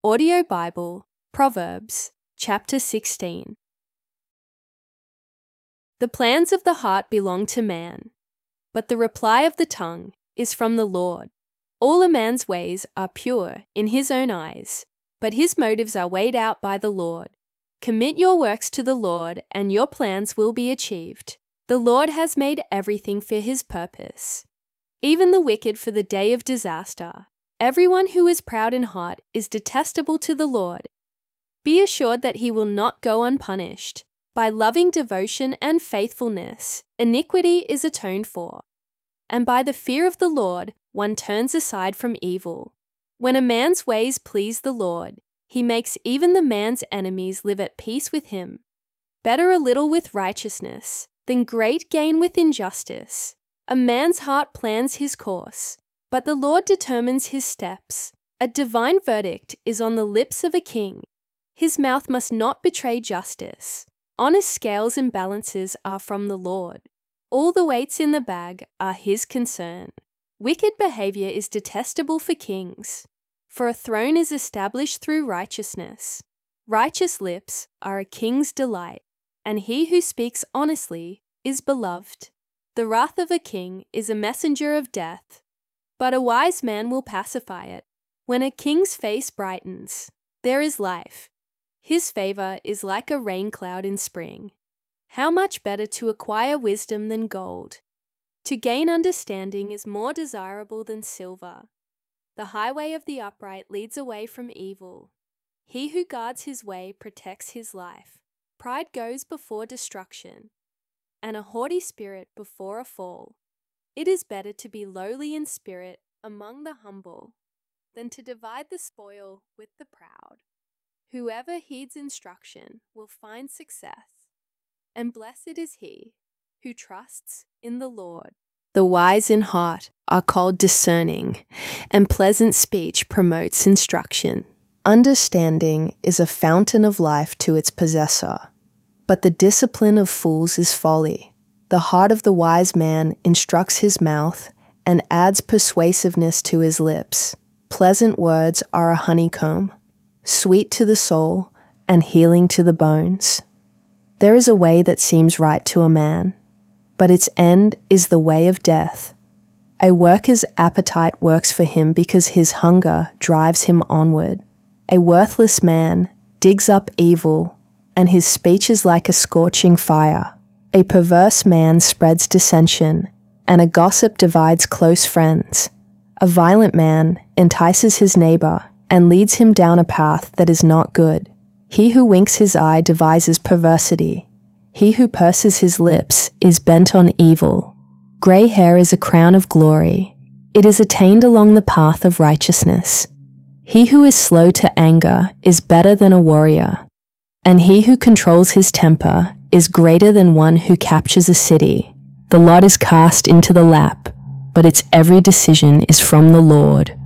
Audio Bible, Proverbs, chapter 16. The plans of the heart belong to man, but the reply of the tongue is from the Lord. All a man's ways are pure in his own eyes, but his motives are weighed out by the Lord. Commit your works to the Lord, and your plans will be achieved. The Lord has made everything for his purpose, even the wicked for the day of disaster. Everyone who is proud in heart is detestable to the Lord. Be assured that he will not go unpunished. By loving devotion and faithfulness, iniquity is atoned for, and by the fear of the Lord, one turns aside from evil. When a man's ways please the Lord, he makes even the man's enemies live at peace with him. Better a little with righteousness than great gain with injustice. A man's heart plans his course, but the Lord determines his steps. A divine verdict is on the lips of a king. His mouth must not betray justice. Honest scales and balances are from the Lord. All the weights in the bag are his concern. Wicked behavior is detestable for kings, for a throne is established through righteousness. Righteous lips are a king's delight, and he who speaks honestly is beloved. The wrath of a king is a messenger of death, but a wise man will pacify it. When a king's face brightens, there is life. His favor is like a rain cloud in spring. How much better to acquire wisdom than gold. To gain understanding is more desirable than silver. The highway of the upright leads away from evil. He who guards his way protects his life. Pride goes before destruction, and a haughty spirit before a fall. It is better to be lowly in spirit among the humble than to divide the spoil with the proud. Whoever heeds instruction will find success, and blessed is he who trusts in the Lord. The wise in heart are called discerning, and pleasant speech promotes instruction. Understanding is a fountain of life to its possessor, but the discipline of fools is folly. The heart of the wise man instructs his mouth and adds persuasiveness to his lips. Pleasant words are a honeycomb, sweet to the soul and healing to the bones. There is a way that seems right to a man, but its end is the way of death. A worker's appetite works for him because his hunger drives him onward. A worthless man digs up evil, and his speech is like a scorching fire. A perverse man spreads dissension, and a gossip divides close friends. A violent man entices his neighbor and leads him down a path that is not good. He who winks his eye devises perversity. He who purses his lips is bent on evil. Gray hair is a crown of glory. It is attained along the path of righteousness. He who is slow to anger is better than a warrior, and he who controls his temper is greater than one who captures a city. The lot is cast into the lap, but its every decision is from the Lord.